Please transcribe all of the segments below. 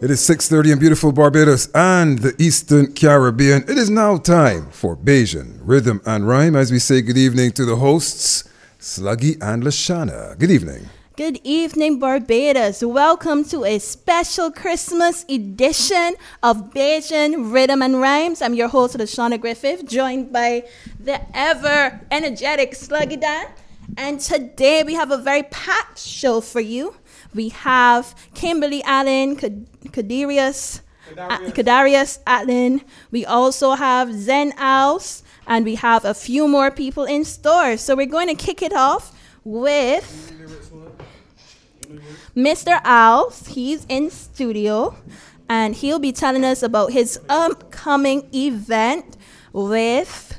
It is 6:30 in beautiful Barbados and the Eastern Caribbean. It is now time for Bajan Rhythm and Rhyme as we say good evening to the hosts, Sluggy and Lashana. Good evening. Good evening, Barbados. Welcome to a special Christmas edition of Bajan Rhythm and Rhymes. I'm your host, Lashana Griffith, joined by the ever energetic Sluggy Dan. And today we have a very packed show for you. We have Kimberly Allen, Kadarius Allen. We also have Zen Owls, and we have a few more people in store. So we're going to kick it off with Mr. Owls. He's in studio, and he'll be telling us about his upcoming event with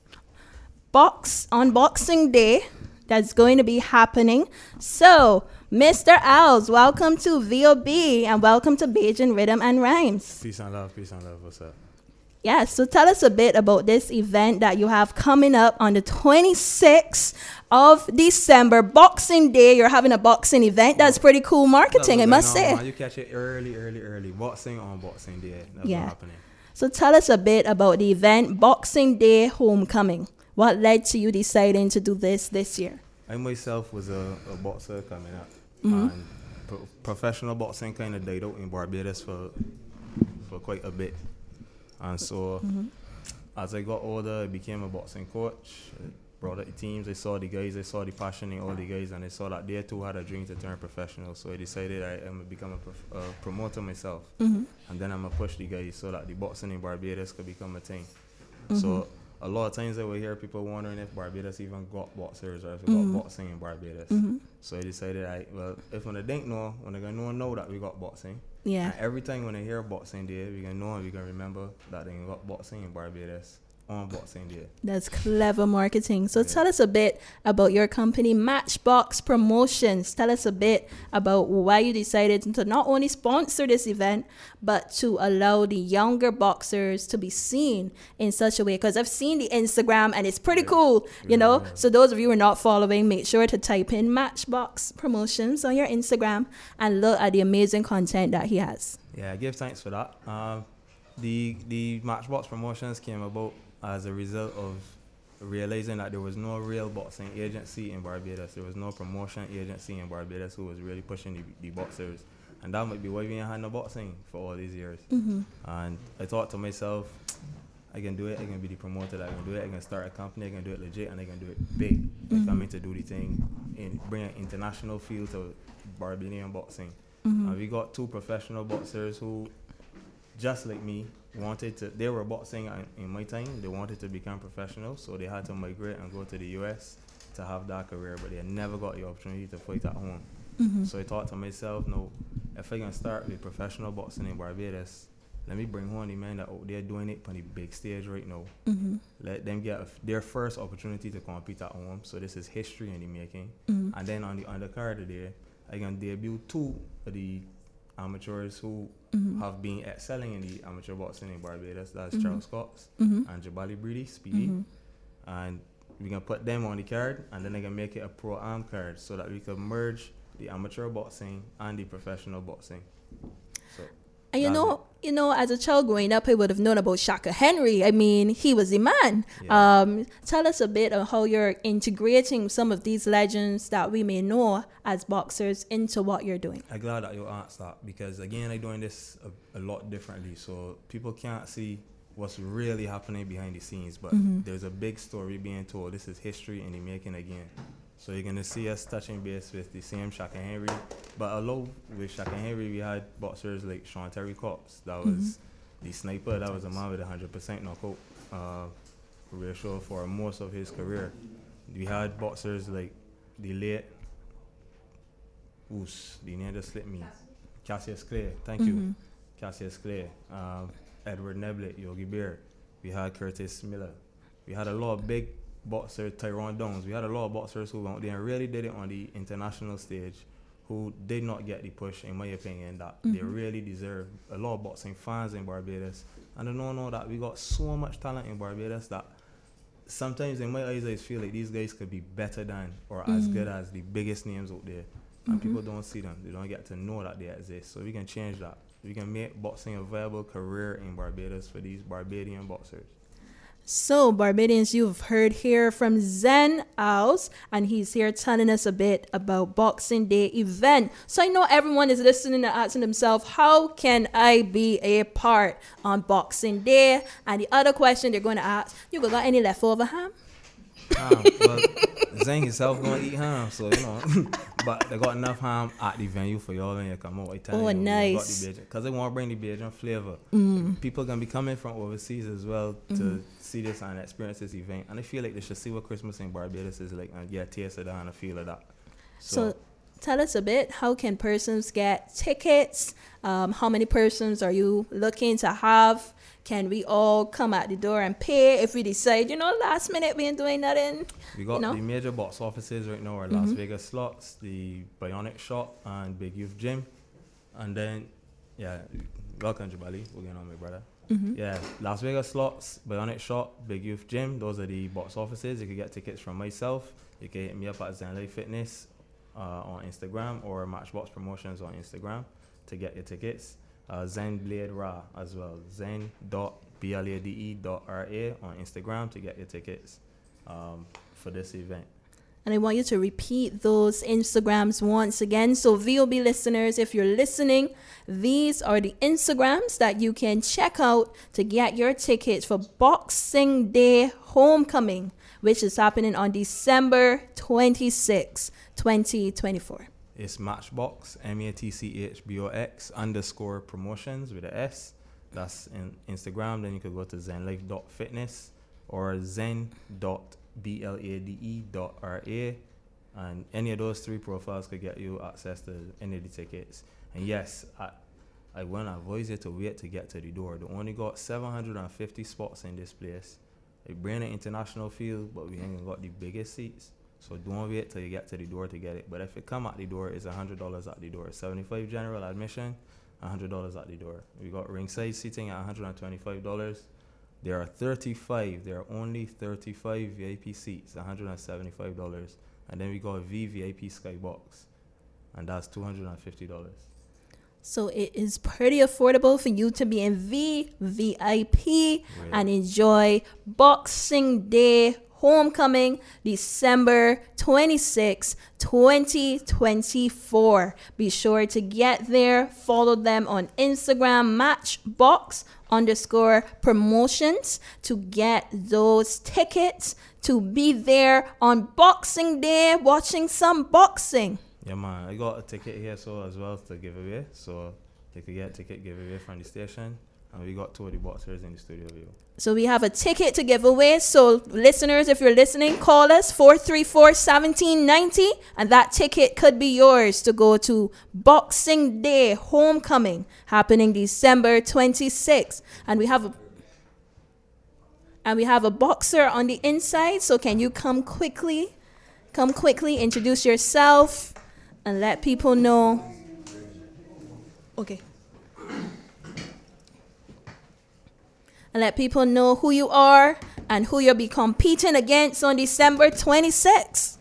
on Boxing Day that's going to be happening. So, Mr. Owls, welcome to VOB and welcome to Bajan Rhythm and Rhymes. Peace and love, what's up? Yeah, so tell us a bit about this event that you have coming up on the 26th of December, Boxing Day. You're having a boxing event. That's pretty cool marketing, I must say. Man, you catch it early. Boxing on Boxing Day. That's what's happening. So tell us a bit about the event, Boxing Day Homecoming. What led to you deciding to do this year? I myself was a boxer coming up. Mm-hmm. And professional boxing kind of died out in Barbados for quite a bit. And so as I got older, I became a boxing coach. I brought up the teams. I saw the guys. I saw the passion in all the guys. And I saw that they too had a dream to turn professional. So I decided I'm going to become a promoter myself. Mm-hmm. And then I'm going to push the guys so that the boxing in Barbados could become a thing. Mm-hmm. So a lot of times I will hear people wondering if Barbados even got boxers or if we got boxing in Barbados. Mm-hmm. So I decided, if when I didn't know, when I gonna know that we got boxing. Yeah. And every time when I hear Boxing Day, we gonna know and we gonna remember that they got boxing in Barbados on Boxing Day. That's clever marketing. So tell us a bit about your company, Matchbox Promotions. Tell us a bit about why you decided to not only sponsor this event, but to allow the younger boxers to be seen in such a way. Because I've seen the Instagram and it's pretty cool, you know. So those of you who are not following, make sure to type in Matchbox Promotions on your Instagram and look at the amazing content that he has. Yeah, give thanks for that. The Matchbox Promotions came about as a result of realizing that there was no real boxing agency in Barbados. There was no promotion agency in Barbados who was really pushing the boxers. And that might be why we ain't had no boxing for all these years. Mm-hmm. And I thought to myself, I can do it. I can be the promoter that I can do it. I can start a company. I can do it legit and I can do it big. Mm-hmm. I mean to do the thing and bring an international feel to Barbadian boxing. Mm-hmm. And we got two professional boxers who, just like me, they were boxing in my time. They wanted to become professional, so they had to migrate and go to the US to have that career, but they never got the opportunity to fight at home. Mm-hmm. So I thought to myself, no, if I can start with professional boxing in Barbados, let me bring home the men that out there doing it on the big stage right now. Mm-hmm. Let them get their first opportunity to compete at home. So this is history in the making. Mm-hmm. And then on the undercard today, I can debut two of the amateurs who have been excelling in the amateur boxing in Barbados. That's Charles Cox and Jabali Breedy, Speedy. And we can put them on the card and then I can make it a pro-am card so that we can merge the amateur boxing and the professional boxing. So, and you know, as a child growing up, I would have known about Shaka Henry. I mean, he was the man. Yeah. Tell us a bit of how you're integrating some of these legends that we may know as boxers into what you're doing. I'm glad that you asked that because, again, I'm doing this a lot differently. So people can't see what's really happening behind the scenes, but there's a big story being told. This is history in the making again. So you're going to see us touching base with the same Shaka Henry. But although with Shaka Henry, we had boxers like Sean Terry Cox. That was the sniper. That was a man with 100% knockout ratio for most of his career. We had boxers like the late, the name just slipped me, Cassius Clay. Thank you. Cassius Clay. Edward Neblett, Yogi Bear. We had Curtis Miller. We had a lot of big boxer, Tyrone Downs. We had a lot of boxers who went there and really did it on the international stage who did not get the push, in my opinion, that they really deserve. A lot of boxing fans in Barbados. And I don't know that we got so much talent in Barbados that sometimes in my eyes I feel like these guys could be better than or as good as the biggest names out there. And people don't see them. They don't get to know that they exist. So we can change that. we can make boxing a viable career in Barbados for these Barbadian boxers. So, Barbadians, you've heard here from Zen House, and he's here telling us a bit about Boxing Day event. So I know everyone is listening and asking themselves, how can I be a part on Boxing Day? And the other question they're going to ask, you got any leftover ham? Well, Zen himself gonna eat ham, so but they got enough ham at the venue for y'all when you come out. Nice. Because they want to bring the Bajan flavor. People gonna be coming from overseas as well to see this and experience this event, and I feel like they should see what Christmas in Barbados is like and get a taste of that and a feel of that. So tell us a bit, how can persons get tickets? How many persons are you looking to have? Can we all come out the door and pay if we decide, last minute we ain't doing nothing? We got the major box offices right now are Las Vegas Slots, the Bionic Shop, and Big Youth Gym. And then, welcome Jabali, we're getting on my brother. Las Vegas Slots, Bionic Shop, Big Youth Gym, those are the box offices. You can get tickets from myself. You can hit me up at Zen Life Fitness on Instagram or Matchbox Promotions on Instagram to get your tickets. Zen Blade Ra as well. zen.blade.ra on Instagram to get your tickets for this event. And I want you to repeat those Instagrams once again. So VOB listeners, if you're listening, these are the Instagrams that you can check out to get your tickets for Boxing Day Homecoming, which is happening on December 26, 2024. It's Matchbox, MATCHBOX _promotions with an S. That's in Instagram. Then you could go to zenlife.fitness or zen.blade.ra. And any of those three profiles could get you access to any of the tickets. And yes, I want to advise you to wait to get to the door. They only got 750 spots in this place. They bring an international field, but we ain't got the biggest seats. So don't wait till you get to the door to get it. But if it come at the door, it's $100 at the door. $75 general admission, $100 at the door. We got ringside seating at $125. There are only 35 VIP seats, $175. And then we got a VVIP Skybox, and that's $250. So it is pretty affordable for you to be in VVIP and enjoy Boxing Day Homecoming, December 26, 2024. Be sure to get there. Follow them on Instagram, Matchbox _promotions, to get those tickets to be there on Boxing Day watching some boxing. Yeah, man. I got a ticket here as well to give away. So they could get a ticket giveaway from the station. And we got 2 of the boxers in the studio view. So we have a ticket to give away. So listeners, if you're listening, call us 434-1790, and that ticket could be yours to go to Boxing Day Homecoming happening December 26th. And we have a boxer on the inside. So can you come quickly, introduce yourself and let people know. Okay. And let people know who you are and who you'll be competing against on December 26th.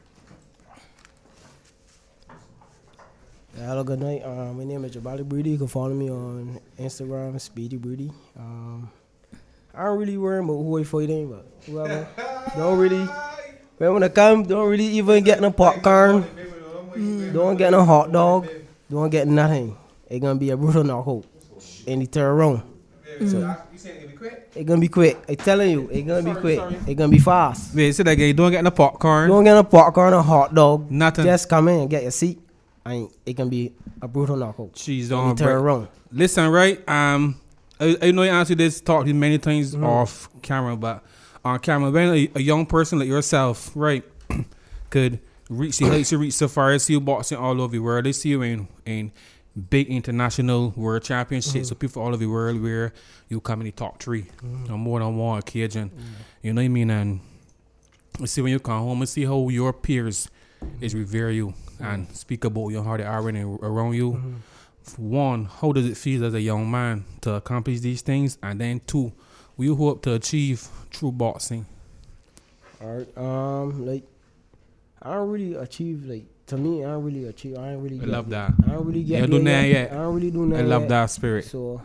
Hello, good night. My name is Jabali Breedy. You can follow me on Instagram, Speedy Breedy. I don't really worry about who I fighting, but whoever. Don't really. When I come, don't really even get no popcorn. Don't get no hot dog. Don't get nothing. It's going to be a brutal knockout in the third round. So, it's gonna be quick. I'm telling you, it's gonna be quick. It's gonna be fast. Wait, say that again. You don't get no popcorn. Don't get no popcorn or hot dog. Nothing. Just come in and get your seat. And it can be a brutal knockout. Jeez, don't turn around. Listen, right? I know you answered this, talked to you many times off camera, but on camera, when a young person like yourself, right, could reach the heights you reach so far, see you boxing all over the world. They see you in big international world championships, so people all over the world where you come in the top 3 on more than one occasion. You know what I mean? And you see when you come home and see how your peers is revere you and speak about you, how they are around you. One, how does it feel as a young man to accomplish these things? And then 2, what you hope to achieve through boxing? Alright, I don't really achieve to me, I don't really achieve. I ain't really. I get love there. that. I don't really get You there do nothing yet. I don't really do I nothing love yet. that spirit. So,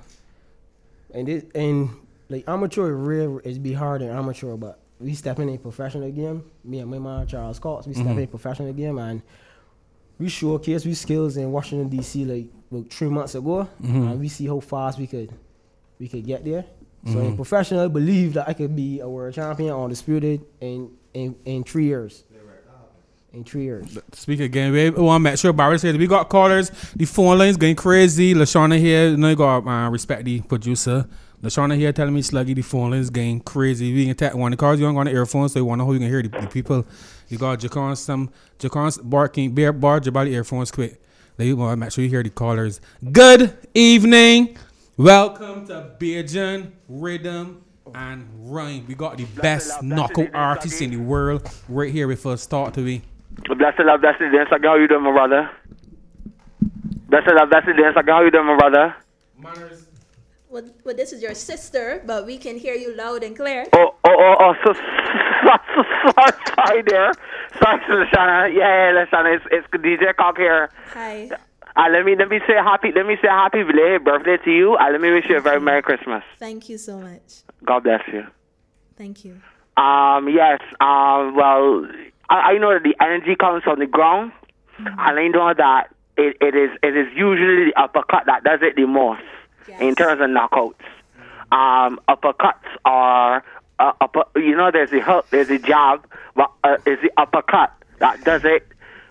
and like amateur real is be hard in amateur, but we step in a professional game. Me and my man Charles Cox, we step in a professional game and we showcase we skills in Washington D.C. like about 3 months ago, and we see how fast we could get there. So in professional, I believe that I could be a world champion or undisputed in 3 years. In 3 years. Speak again. We want to make sure Barry said we got callers. The phone lines going crazy. LaShawna here. You know you got respect the producer. LaShawna here telling me Sluggy the phone lines going crazy. We can take one of the cars. You don't got the earphones, so you want to know how you can hear the people. You got Jacon's barking bear bar about the earphones quick. Then you want to make sure you hear the callers. Good evening. Welcome to Bajan Rhythm and Rhyme. We got the best knockout artists in the world right here with us. Talk to me. Blessed love, blessed dance. How you doing, my brother? Blessed love, blessed dance. How you doing, my brother? Manners. Well, this is your sister, but we can hear you loud and clear. So sorry there. Sorry, LaShawna. Yeah, LaShawna, it's DJ Cock here. Hi. Let me say happy belated birthday to you. Let me wish you a very Merry Christmas. Thank you so much. God bless you. Thank you. Yes. Well, I know that the energy comes from the ground, and I know that it is usually the uppercut that does it the most in terms of knockouts. Uppercuts are there's the hook, there's the jab, but it's the uppercut that does it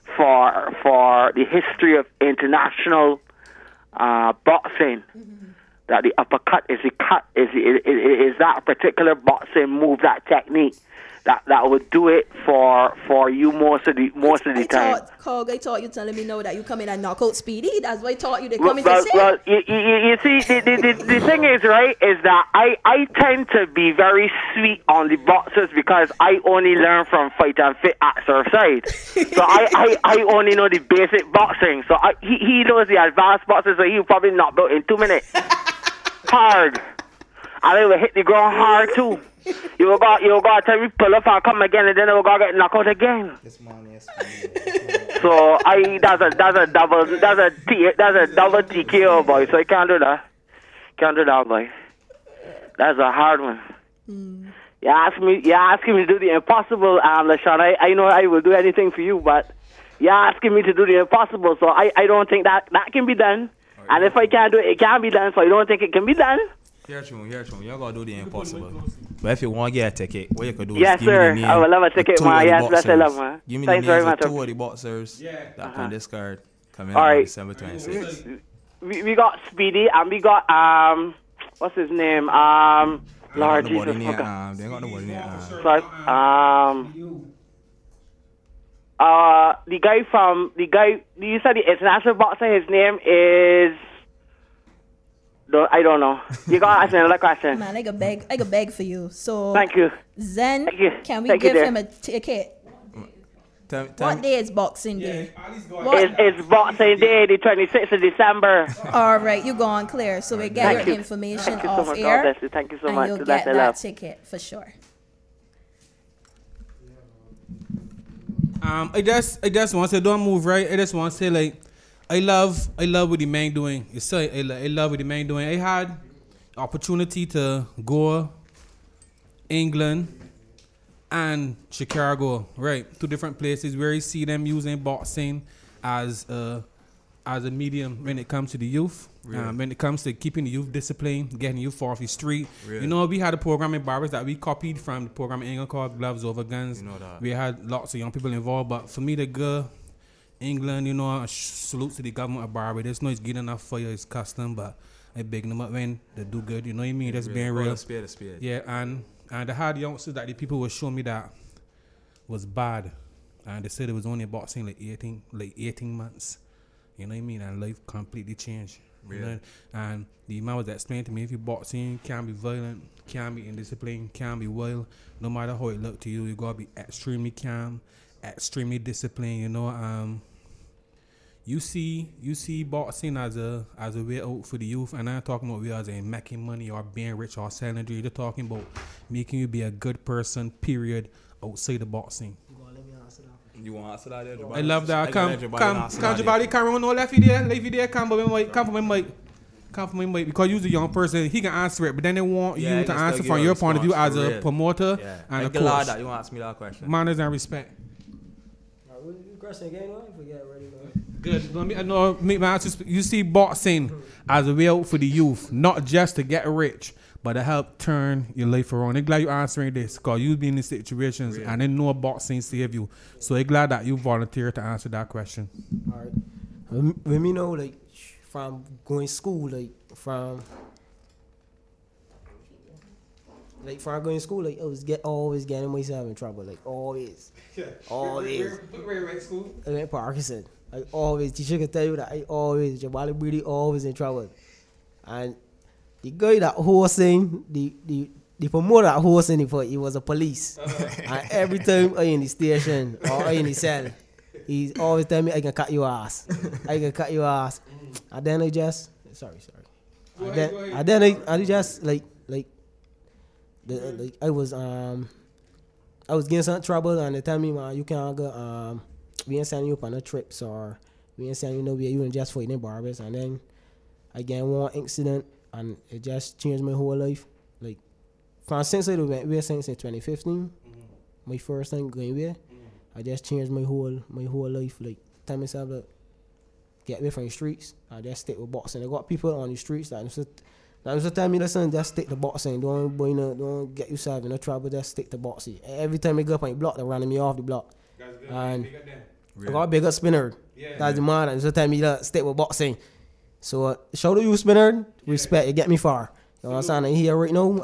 for the history of international boxing. That the uppercut is the cut is that particular boxing move, that technique that would do it for you most of the time. I thought you telling me no that you come in and knock out Speedy. That's why I thought you they come in to say. Well, you see, the thing is, right, is that I tend to be very sweet on the boxers because I only learn from Fight and Fit at Surfside. So I only know the basic boxing. So he knows the advanced boxing, so he'll probably knock out in 2 minutes. Hard. I will hit the ground hard too. You got to tell me pull up and come again, and then you got to get knocked out again. So that's a double TKO, boy. So I can't do that, boy. That's a hard one. You asking me to do the impossible, LaShawna. I know I will do anything for you, but you're asking me to do the impossible, so I don't think that can be done. And if I can't do it, it can't be done, so I don't think it can be done. Hear you. You gotta do the impossible. But if you want to get a ticket, what you could do is yes, give me sir. the name. I would love a ticket, man. Yes, that's a love, man. Give me Thanks the very names much. of 2 of the boxers that on this card coming All on right. December 26th. We got Speedy and we got what's his name? Lord Jesus. They ain't got nobody near. Sorry. The guy. You said the international boxer. His name is. I don't know. You gotta ask me another question. Man, I could beg for you. So Thank you. Zen, Thank you. can we Thank you, give dear. him a ticket? Tell What day is Boxing Day? It's Boxing Day, the 26th of December. All right, you go on clear. So we get Thank your you. information Thank you so off much. God air, bless you. Thank you so and much. you'll That's get a that love. ticket for sure. I just want to say, don't move right. I just want to say, like, I love what the man doing. You say I love what the man doing. I had opportunity to go England and Chicago, right? 2 different places where you see them using boxing as a medium when it comes to the youth. Really? When it comes to keeping the youth disciplined, getting youth off the street. Really? You know, we had a program in Barbers that we copied from the program in England called Gloves Over Guns. You know that. We had lots of young people involved, but for me to go England, you know, salute to the government of Barbados. No, it's good enough for you, it's custom, but I big them up when they do good. You know what I mean? That's being real. Spear. Yeah, and the hard youngsters that the people were showing me that was bad, and they said it was only boxing like 18 months. You know what I mean? And life completely changed. You know? And the man was explaining to me, if you boxing, can't be violent, can't be indisciplined, can't be wild. No matter how it look to you, you gotta be extremely calm, extremely disciplined. You know, you see boxing as a way out for the youth, and I'm not talking about way as in making money or being rich or selling drugs. You're talking about making you be a good person, period, outside of boxing. You want to answer that? There, Jabali? I love that. Come, answer that there. Jabali, come on, no left there, come for my mic. Come for my mic, because you're a young person, he can answer it, but then they want Yeah, you he to can still answer give from a your point of view response as for a real. promoter Yeah. and a I'm glad coach. that you want to ask me that question. Manners and respect. What was the question again? I forget already, man. Good. Let me know. You see boxing as a way out for the youth, not just to get rich, but to help turn your life around. I'm glad you're answering this, because you've been in situations and they know boxing save you. So I'm glad that you volunteered to answer that question. All right. When me know, like, from going school, from going to school, I was always getting myself in trouble, always. Always. Where school? I went Parkinson. Always. Teacher can tell you that Jabali Brady always in trouble. And the guy that hosting, the promoter that hosting it for, he was a police. And every time I in the station or I in the cell, he always tell me I can cut your ass. I can cut your ass. And then I just sorry. Go And ahead. then I just I was getting some trouble, and they tell me, man, you can't go. We ain't sending you up on no trips, or we ain't sending you nowhere. You ain't just fighting barbers. And then I get one incident, and it just changed my whole life. From since I went away since in 2015, my first time going away, I just changed my whole life. Tell myself that get away from the streets. I just stick with boxing. I got people on the streets that just tell me, listen, just stick to boxing. Don't get yourself in no trouble. Just stick to boxing. Every time I go up on the block, they're running me off the block. And I got a bigger spinner. That's the man. And just tell me that stick with boxing. So shout out you, spinner. Respect. You get me far. You know what I'm saying? And here right now,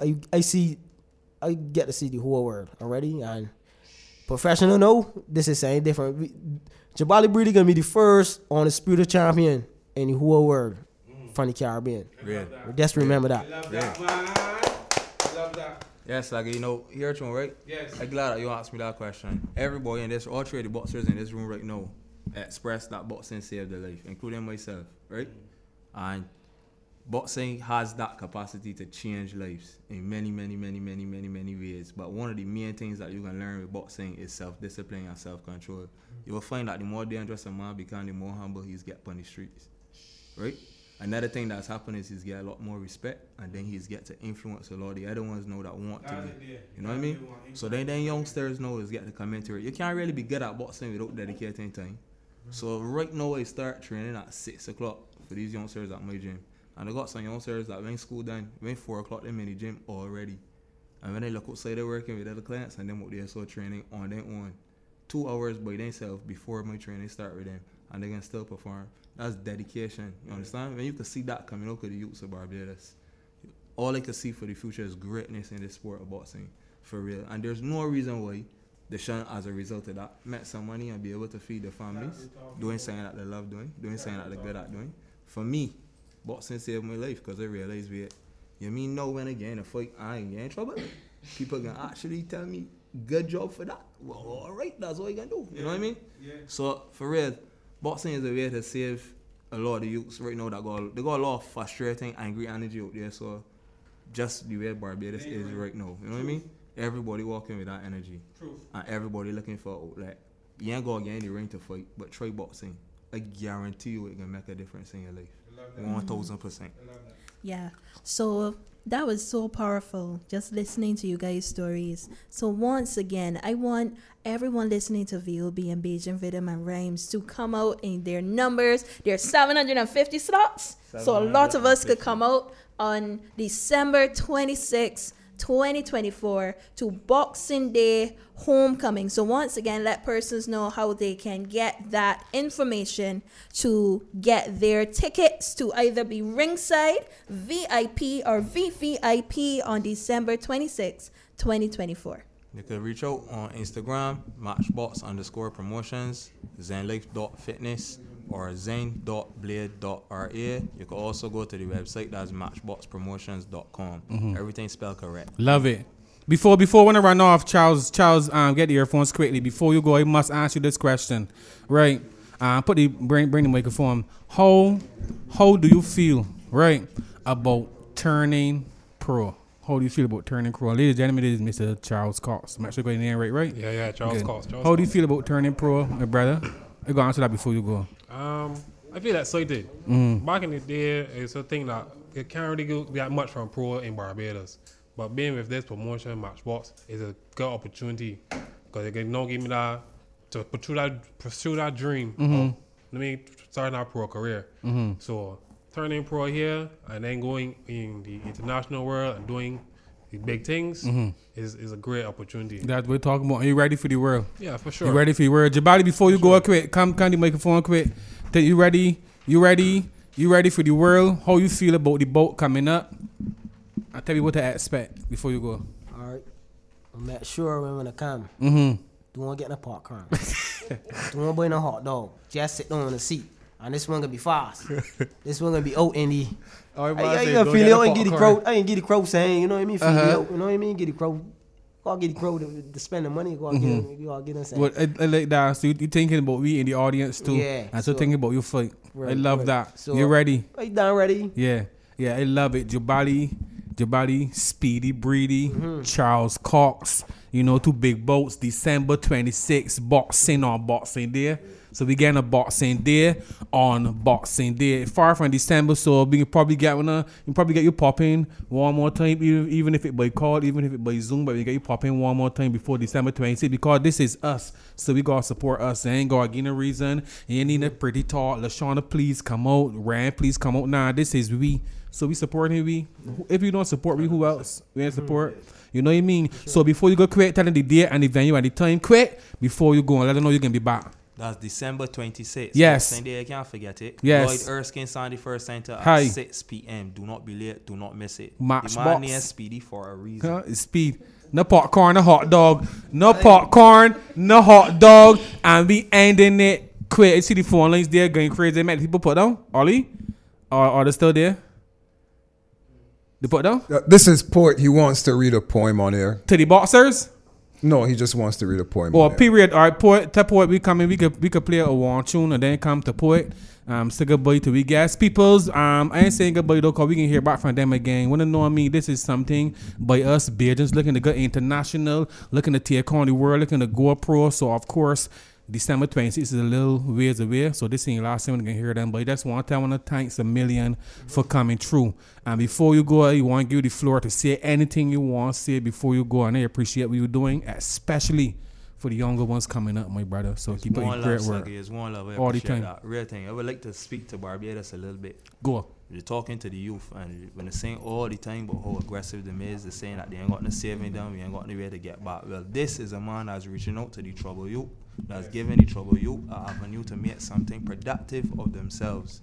I get to see the whole world already. And professional, no, this is something different. Jabali Brady gonna be the first on the Spirit champion in the whole world from the Caribbean. Real. Just remember that. Love that, man. Love that. Yes, you're true, right? Yes. I'm glad that you asked me that question. Everybody in this, all three of the boxers in this room right now, express that boxing saved their life, including myself, right? And boxing has that capacity to change lives in many ways. But one of the main things that you can learn with boxing is self-discipline and self-control. You will find that the more dangerous a man becomes, the more humble he's get on the streets, right? Another thing that's happened is he's get a lot more respect, and then he's get to influence a lot of the other ones know that want to be. You know what I mean? So then youngsters know is get to come into it. You can't really be good at boxing without dedicating time. So right now I start training at 6 o'clock for these youngsters at my gym. And I got some youngsters that when school done, when 4 o'clock them in the gym already. And when they look outside, they're working with other clients, and them out there so training on their own. 2 hours by themselves before my training start with them, and they can still perform. That's dedication. You understand? When you can see that coming out of the youths of Barbados, all I can see for the future is greatness in this sport of boxing, for real. And there's no reason why they shouldn't, as a result of that, make some money and be able to feed their families, doing something that they love doing something that they're good at doing. For me, boxing saved my life because I realized you mean no when again a fight I ain't getting in trouble. People can actually tell me good job for that. Well, all right, that's all you can do. You know what I mean? Yeah. So for real, boxing is a way to save a lot of the youths right now that got a lot of frustrating, angry energy out there. So just the way Barbados is right now. You know what I mean? Everybody walking with that energy. Truth. And everybody looking for outlet. You ain't gonna get in the ring to fight, but try boxing. I guarantee you it can make a difference in your life. 1000%. Yeah. So that was so powerful, just listening to you guys' stories. So once again, I want everyone listening to VOB and Bajan Rhythm and Rhymes to come out in their numbers. There's 750 slots. So a lot of us could come out on December 26th, 2024 to Boxing Day Homecoming. So once again, let persons know how they can get that information to get their tickets to either be ringside, VIP, or VVIP on December 26th, 2024. You can reach out on Instagram, matchbox_promotions, zenlife.fitness, or zen.blade.ra. You can also go to the website, that's matchboxpromotions.com. Everything spelled correct. Love it. Before when I run off, Charles, get the earphones quickly. Before you go, I must ask you this question, right? Bring the microphone. How do you feel, right, about turning pro? How do you feel about turning pro? Ladies and gentlemen, this is Mr. Charles Cox. I'm actually going in there right? Yeah, Charles Good. Cox. How do you feel about turning pro, my brother? I go answer that before you go. I feel excited. Back in the day, it's a thing that it can't really go that much from pro in Barbados. But being with this promotion, Matchbox, is a good opportunity because it can now give me that to pursue that dream of let me start our pro career. So turning pro here and then going in the international world and doing the big things is a great opportunity. That's what we're talking about. Are you ready for the world? Yeah, for sure. You ready for the world? Jabali, before you go quick, come the microphone quick. You ready? You ready for the world? How you feel about the boat coming up? I'll tell you what to expect before you go. All right. I'm not sure when I come. Mm-hmm. Don't want to get in a popcorn. Don't want to buy no hot dog. Just sit down on the seat. And this one gonna be fast. This one gonna be out in the. I ain't feel it. I ain't get the crowd. I ain't get the crowd saying, you know what I mean? Feel it out. You know what I mean? Get the crowd. Gotta get the crowd to spend the money. Gotta get them saying. Well, I like that. So you thinking about we in the audience too. Yeah. And so thinking about your fight. Right, I love that. So, you ready? Are you done ready? Yeah, I love it. Jabali, Speedy Breedy, Charles Cox. You know, 2 big boats. December 26th, Boxing Day. So we getting a Boxing Day on Boxing Day. Far from December, so we can probably get you popping one more time, even if it by call, even if it by Zoom, but we get you popping one more time before December 26th because this is us. So we gotta support us. Ain't gotta give no reason. You ain't need a pretty talk. LaShawna, please come out. Rand, please come out. Nah, this is we. So we supporting we. If you don't support we, who else? We ain't support. You know what I mean? Sure. So before you go quit, tell them the date and the venue and the time. Quit before you go and let them know you can be back. That's December 26th. Yes. Sunday, I can't forget it. Yes. Lloyd Erskine Sandy First Center at Hi. 6 p.m. Do not be late. Do not miss it. Matchbox. The man named Speedy for a reason. It's Speed. No popcorn, no hot dog. No popcorn, no hot dog. And we ending it quick. You see the phone lines there going crazy. Man, people put down? Ollie? Are they still there? They put down? This is Poet. He wants to read a poem on air. To the boxers? No, he just wants to read a poem. Well, period. All right, Poet. Tell Poet we come in. We could play a one tune and then come to Poet. Say goodbye to we guys. Peoples, I ain't saying goodbye though, cause we can hear back from them again. Wanna know me? This is something by us Bajans looking to go international, looking to take on the world, looking to go pro. So of course, December 26th is a little ways away. So this ain't last time we can hear them. But that's one time I wanna thanks a million for coming through. And before you go, I want to give you the floor to say anything you want to say before you go. And I appreciate what you're doing, especially for the younger ones coming up, my brother. So It's keep up your great work. It's one love. I All the appreciate time. that. Real thing. I would like to speak to Barbados a little bit. Go. You're talking to the youth, and when they're saying all the time about how aggressive them is, they're saying that they ain't got no saving them, we ain't got no way to get back. Well, this is a man that's reaching out to the trouble youth, that's giving the trouble youth an avenue to make something productive of themselves.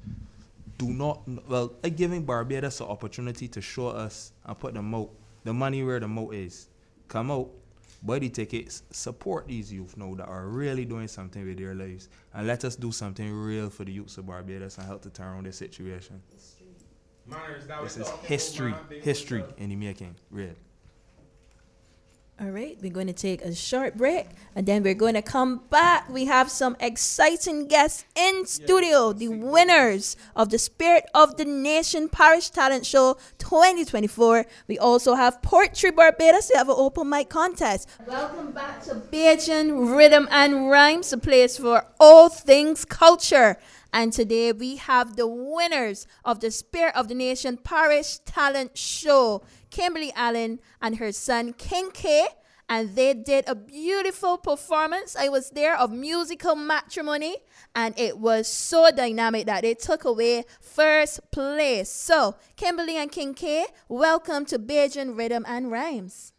Giving Barbados an opportunity to show us and put the money where the moat is. Come out, buy the tickets, support these youth now that are really doing something with their lives, and let us do something real for the youths of Barbados and help to turn around this situation. This is history in the making, real. All right, we're going to take a short break and then we're going to come back. We have some exciting guests in studio, the winners of the Spirit of the Nation Parish Talent Show 2024. We also have Poetry Barbados. They have an open mic contest. Welcome back to Bajan Rhythm and Rhymes, a place for all things culture. And today we have the winners of the Spirit of the Nation Parish Talent Show, Kimberly Allen and her son King K. And they did a beautiful performance. I was there of musical matrimony. And it was so dynamic that they took away first place. So, Kimberly and King K, welcome to Bajan Rhythm and Rhymes.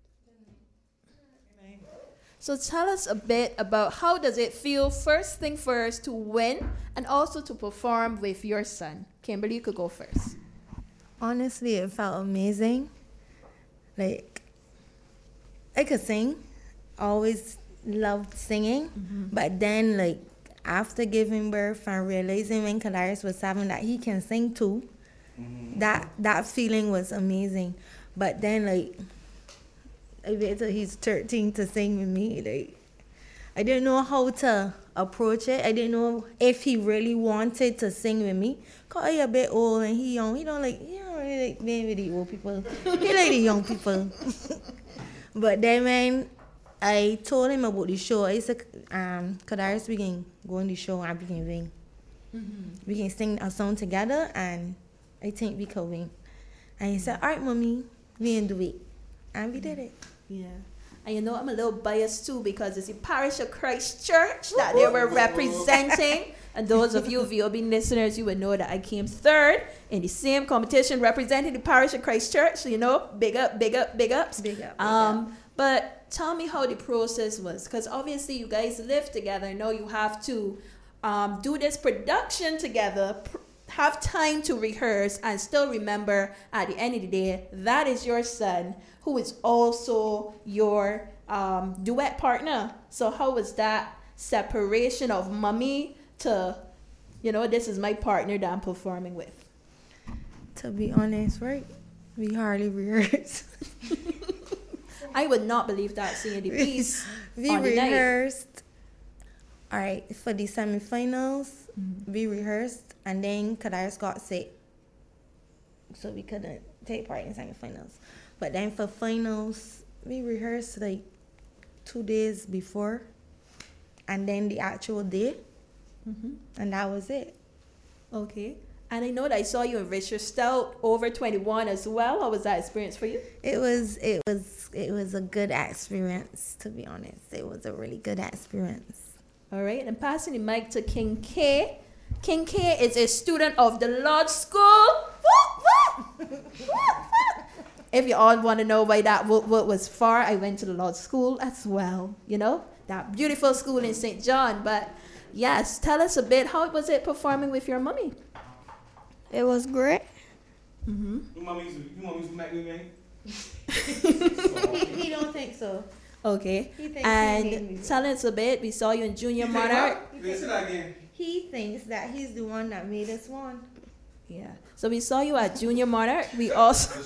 So tell us a bit about how does it feel, first thing first, to win and also to perform with your son. Kimberly, you could go first. Honestly, it felt amazing. Like, I could sing. Always loved singing. But then, like, after giving birth and realizing when Kalaris was 7 that he can sing too, that feeling was amazing. But then, like, I waited till he's 13 to sing with me. Like, I didn't know how to approach it. I didn't know if he really wanted to sing with me. Cause he a bit old and he young. He don't he like being with the old people. He like the young people. But then when I told him about the show, I said, Kadaris, we can go on the show and we can win. We can sing a song together and I think we can win. And he said, all right, mommy, we can do it. And we did it. Yeah. And you know, I'm a little biased too because it's the Parish of Christ Church that they were representing. And those of you VOB listeners, you would know that I came third in the same competition representing the Parish of Christ Church. So, you know, big up, big up, big ups. Big up. But tell me how the process was. Because obviously you guys live together. I know you have to do this production together, have time to rehearse, and still remember at the end of the day, that is your son who is also your duet partner. So how was that separation of mommy to, you know, this is my partner that I'm performing with? To be honest, right? We hardly rehearse. I would not believe that seeing the piece. We on the night. rehearsed. All right, for the semifinals, we rehearsed, and then Kadaris got sick, so we couldn't take part in semifinals. But then for finals, we rehearsed like 2 days before, and then the actual day, and that was it. Okay. And I know that I saw you in Richard Stout over 21 as well. How was that experience for you? It was a good experience, to be honest. It was a really good experience. All right, and passing the mic to King K. King K is a student of the Lodge School. If you all want to know why that what was far, I went to the Lodge School as well. You know, that beautiful school in St. John. But yes, tell us a bit, how was it performing with your mommy? It was great. You mommy's smack me, man? He don't think so. Okay. He thinks And tell us a bit, we saw you in Junior Monarch. He thinks that he's the one that made us one. Yeah. So we saw you at Junior Monarch. We also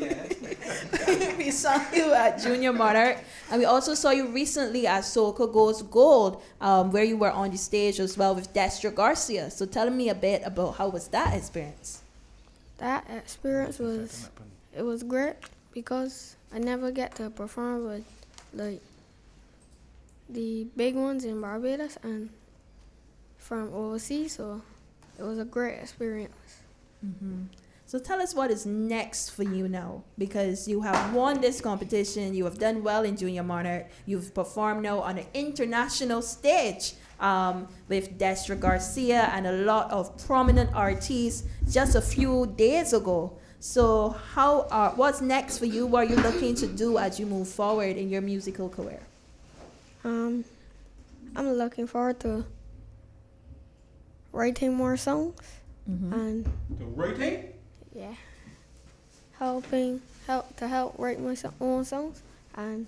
we saw you at Junior Monarch, and we also saw you recently at Soca Goes Gold, where you were on the stage as well with Destra Garcia. So tell me a bit about how was that experience? That experience was great because I never get to perform with like the big ones in Barbados and from overseas, so it was a great experience. So tell us what is next for you now, because you have won this competition, you have done well in Junior Monarch, you've performed now on an international stage with Destra Garcia and a lot of prominent artists just a few days ago. So what's next for you? What are you looking to do as you move forward in your musical career? I'm looking forward to writing more songs and yeah, help write my own songs and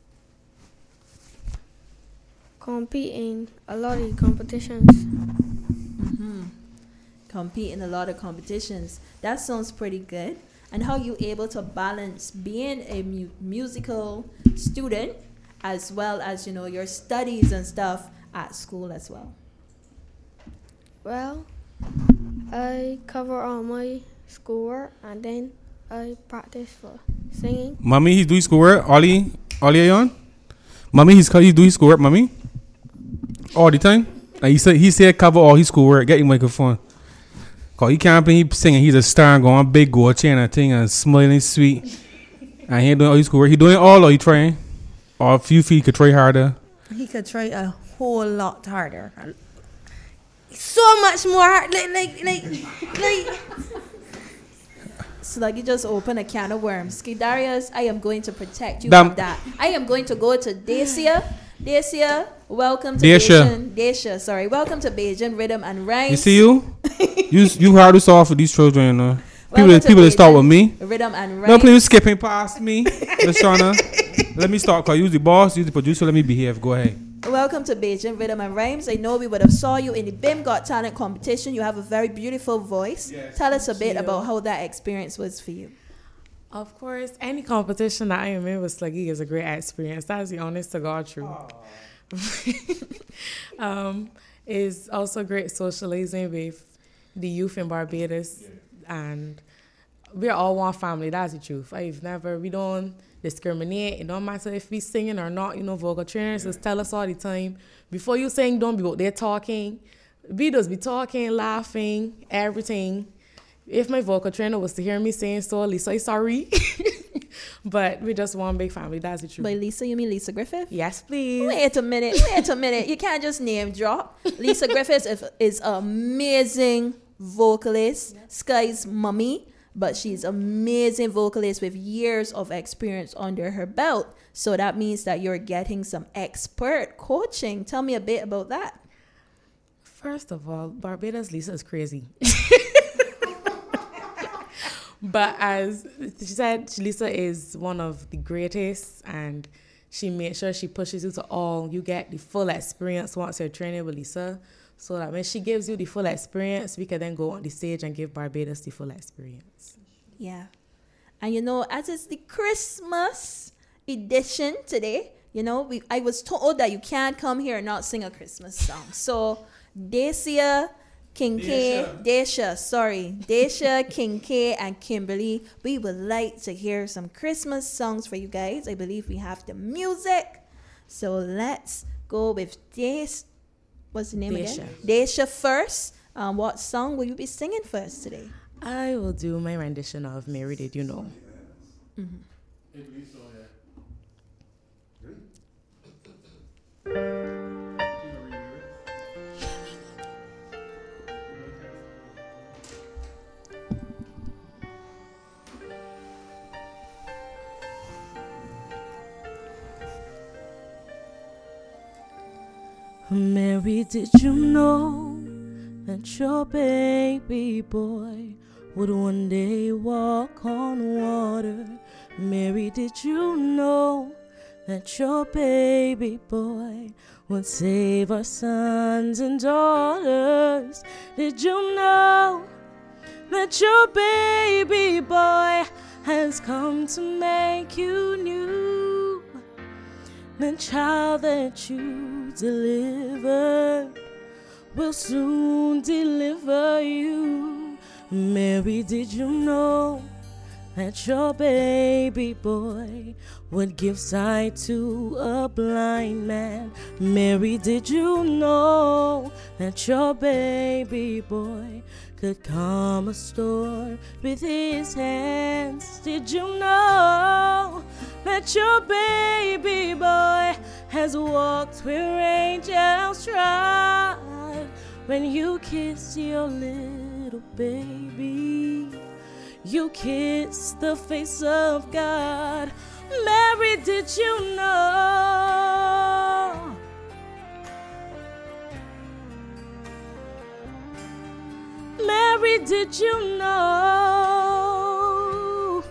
compete in a lot of competitions. Compete in a lot of competitions. That sounds pretty good. And how you able to balance being a musical student as well as, you know, your studies and stuff at school as well? Well, I cover all my schoolwork and then I practice for singing. Mommy, he's doing schoolwork. Ollie on? Mommy, he's doing schoolwork, mommy? All the time? And he said cover all his schoolwork. Get your microphone. Cause he can't be singing. He's a star and going big gold chain and thing and smiling sweet. And he ain't doing all his schoolwork. He doing it all or he trying? Or if you feel he could try harder? He could try a whole lot harder. So much more hard. Like. So like you just open a can of worms. Darius, I am going to protect you from that. I am going to go to Dacia. Dacia, welcome to Beijing. Dacia, welcome to Beijing Rhythm and Rhymes. You see you hard to solve for these children, you know. People that start with me. Rhythm and Rhymes. No, please skipping past me, Lashana. Let me start, cause you're the boss, you're the producer. Let me behave. Go ahead. Welcome to Beijing Rhythm and Rhymes. I know we would have saw you in the BIM Got Talent competition. You have a very beautiful voice. Yes, tell us a bit about how that experience was for you. Of course, any competition that I am in with Sluggy is a great experience. That's the honest to God truth. It's also great socializing with the youth in Barbados and we're all one family. That's the truth. We don't discriminate. It don't matter if we singing or not. Vocal trainers just tell us all the time, before you sing, don't be out there talking. We just be talking, laughing, everything. If my vocal trainer was to hear me saying so, Lisa, sorry. But we just one big family. That's the truth. By Lisa, you mean Lisa Griffith? Yes, please. Wait a minute. You can't just name drop. Lisa Griffith is an amazing vocalist. Sky's mommy. But she's an amazing vocalist with years of experience under her belt. So that means that you're getting some expert coaching. Tell me a bit about that. First of all, Barbados Lisa is crazy. But as she said, Lisa is one of the greatest, and she makes sure she pushes you to all. You get the full experience once you're training with Lisa, so that when she gives you the full experience, we can then go on the stage and give Barbados the full experience. Yeah. And as it's the Christmas edition today, I was told that you can't come here and not sing a Christmas song. So Dacia, Kincaid, and Kimberly, we would like to hear some Christmas songs for you guys. I believe we have the music. So let's go with Dacia. What's the name again? Dacia first. What song will you be singing for us today? I will do my rendition of Mary Did You Know. Mm-hmm. Mary, did you know that your baby boy would one day walk on water? Mary, did you know that your baby boy would save our sons and daughters? Did you know that your baby boy has come to make you new? The child that you delivered will soon deliver you. Mary, did you know that your baby boy would give sight to a blind man? Mary, did you know that your baby boy could calm a storm with his hands? Did you know that your baby boy has walked where angels trod? When you kiss your little baby, you kiss the face of God. Mary, did you know? Mary, did you know?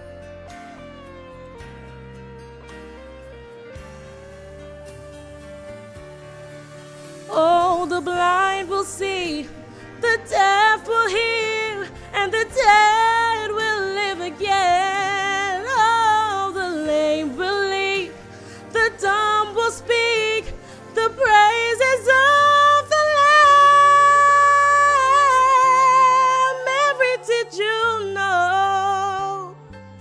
Oh, the blind will see, the deaf will hear, and the dead will live again. Oh, the lame will leap, the dumb will speak, the praises of the Lamb. Mary, did you know?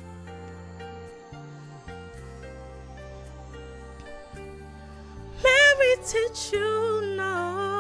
Mary, did you know?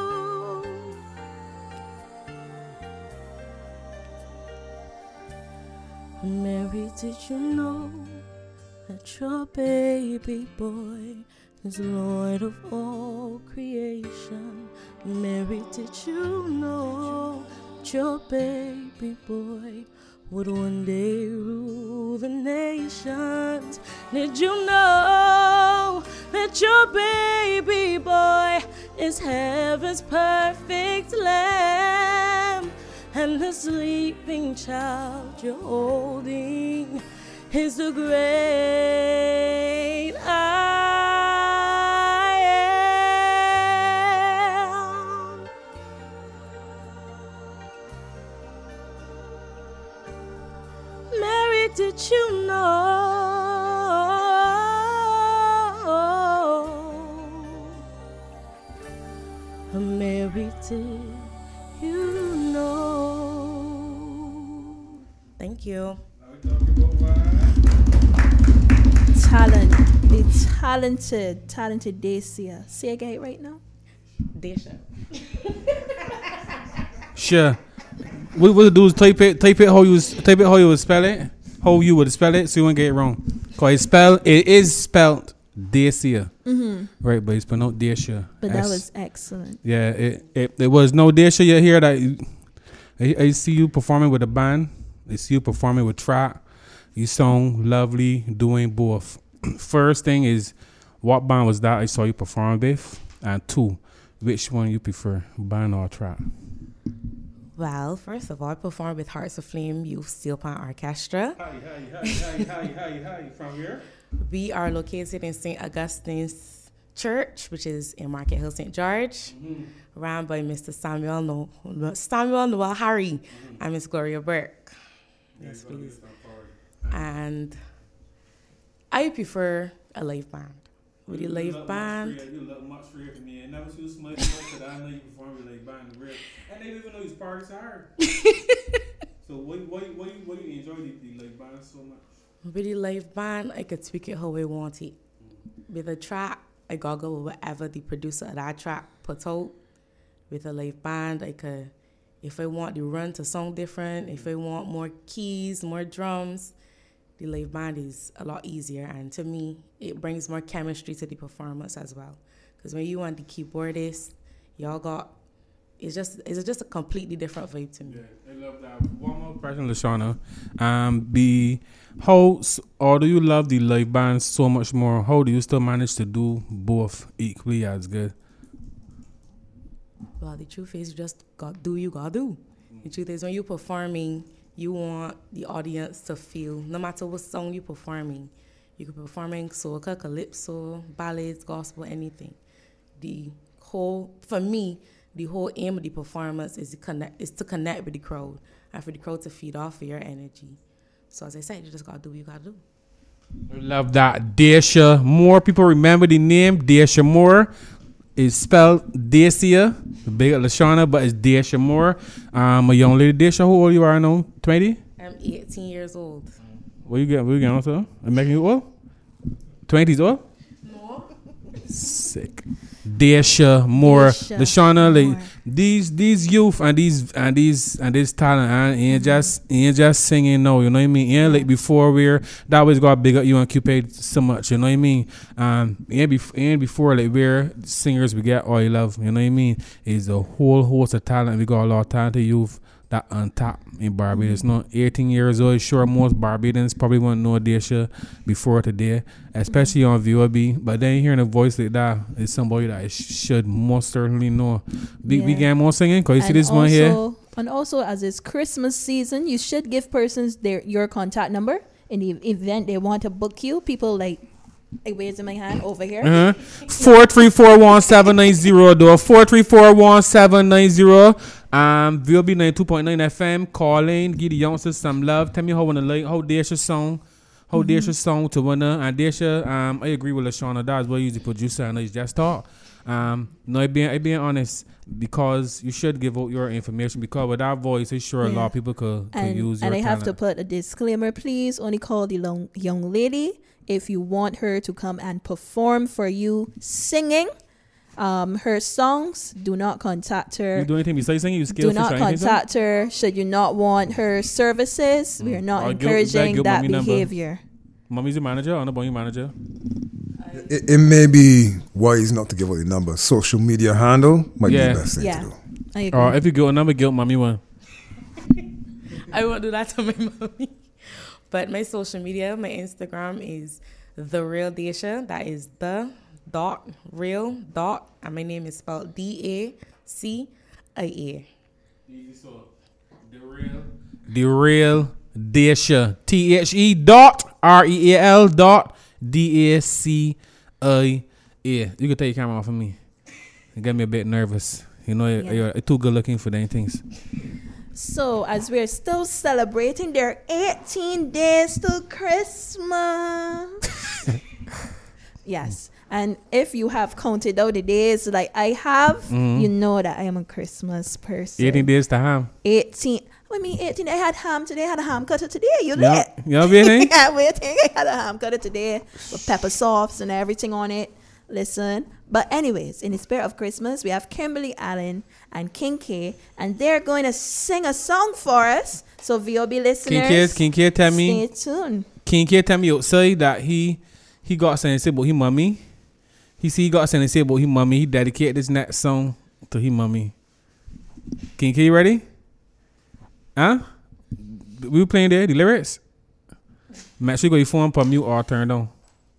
Mary, did you know that your baby boy is Lord of all creation? Mary, did you know that your baby boy would one day rule the nations? Did you know that your baby boy is heaven's perfect lamb? And the sleeping child you're holding is the great I am. Mary, did you know? Mary, did you know? Thank you. The talented Dacia. Say again right now. Dacia. Sure. What we'll do is type it how you would spell it. How you would spell it so you won't get it wrong. Cause it is spelled Dacia. Right, but it's pronounced Dacia. But that was excellent. Yeah, it was no Dacia you hear that. I see you performing with a band. I see you performing with trap. You sound lovely doing both. First thing is, what band was that I saw you perform with? And two, which one you prefer, band or trap? Well, first of all, I performed with Hearts of Flame Youth Steel Pan Orchestra. Hi, from here? We are located in St. Augustine's Church, which is in Market Hill, St. George, run by Mr. Samuel Noel Harry and Miss Gloria Burke. Yes, please. And I prefer a live band. With the live band. You look much freer to me. I never see you smile because I know you perform with live band. I didn't even know you parties hard. So why you enjoy the live band so much? With the live band, I could tweak it how I want it. With a track, I gotta go with whatever the producer of that track put out. With a live band, I could, if I want the run to sound different, if I want more keys, more drums, the live band is a lot easier, and to me, it brings more chemistry to the performance as well. Because when you want the keyboardist, y'all got, it's just a completely different vibe to me. Yeah, I love that. One more question, Lashana. Or do you love the live band so much more? How do you still manage to do both equally as good? Well, the truth is, you just gotta do. The truth is, when you're performing, you want the audience to feel, no matter what song you're performing, you could be performing soca, calypso, ballads, gospel, anything. For me, the whole aim of the performance is to connect with the crowd and for the crowd to feed off of your energy. So as I said, you just gotta do what you gotta do. I love that. Dacia Moore. People remember the name Dacia Moore. It's spelled Dacia, big at Lashana, but it's Dacia Moore. A young lady. Dacia, how old you are now? 20? I'm 18 years old. What you getting also? I'm making you old? 20s old? No. Sick. Dacia Moore. Lashana, like these youth and this talent ain't just singing no, you know what I mean? Ain't like before where that always got big up you and Cupid so much, you know what I mean? Ain't before like where singers we get all you love, you know what I mean? It's a whole host of talent. We got a lot of talented youth that on top in Barbados. Not 18 years old. Sure, most Barbadians probably won't know Dacia before today, especially on VOB. But then hearing a voice like that is somebody that I should most certainly know. We get more singing because you see this one here. And also, as it's Christmas season, you should give persons your contact number in the event they want to book you. People like raising my hand over here. 4341790 though. 4341790. VOB 92.9 FM. Calling, give the youngsters some love. Tell me how Dacia song. How Dacia song to winner. And Dacia, I agree with Lashana. That's what he's the producer and he's just talk. No, I being honest, because you should give out your information, because with that voice, it's sure a lot of people could use your And I have talent. to put a disclaimer, please only call the young lady if you want her to come and perform for you singing her songs. Do not contact her. You do anything besides singing? You skillful? Do not contact her. Should you not want her services, we are not encouraging that behavior. Mommy's your manager or not your manager? It may be wise not to give out the number. Social media handle might be the best thing to do. I agree. Or if you get a number, give mommy one. I won't do that to my mommy. But my social media, my Instagram is The Real Dacia. That is the.real. And my name is spelled DACIA. The Real Dacia. THE.REAL.DACIA. You can take your camera off of me. It got me a bit nervous. You know, you're too good looking for them things. So, as we're still celebrating, there are 18 days till Christmas. Yes. And if you have counted out the days like I have, you know that I am a Christmas person. 18 days to have. 18. When me 18, they had ham today. Had a ham cutter today. You Yeah. lit? You know what I mean? Yeah, waiting. I had a ham cutter today with pepper sauce and everything on it. Listen. But anyways, in the spirit of Christmas, we have Kimberly Allen and King K, and they're going to sing a song for us. So VOB listeners, King K tell me. stay tuned. King K tell me outside that he got something to say about his mommy. He got something to say about his mommy. He dedicated this next song to his mommy. King K, you ready? Huh? We were playing there, the lyrics. Make sure you got your phone on mute or turned on.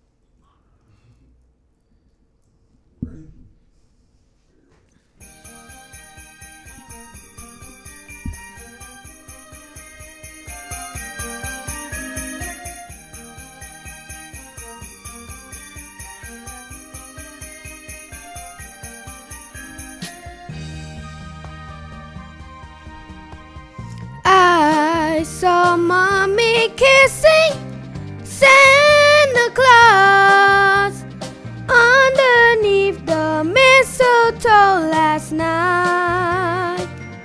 I saw mommy kissing Santa Claus underneath the mistletoe last night.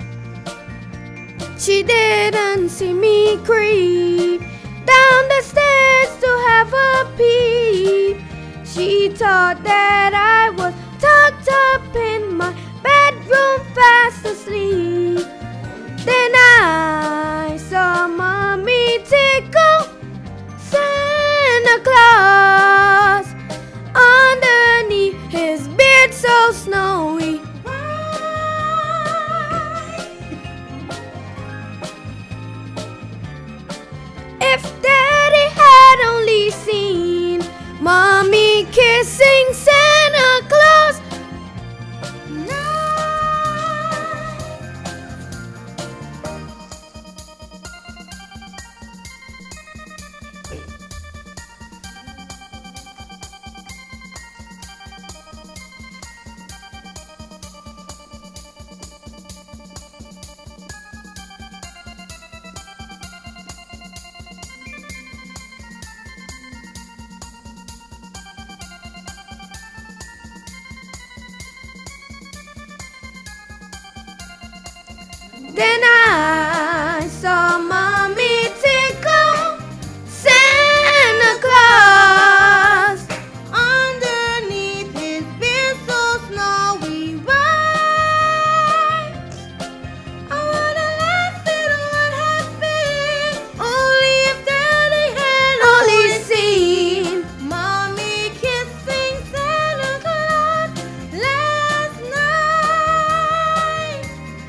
She didn't see me creep down the stairs to have a peep. She thought that I was tucked up in my bedroom fast asleep. Then I saw mommy tickle Santa Claus underneath his beard so snowy. If Daddy had only seen mommy kissing Santa Claus. Then I saw mommy tickle Santa Claus underneath his beard so snowy white. I would've laughed at what had been only if Daddy had only seen mommy kissing Santa Claus last night.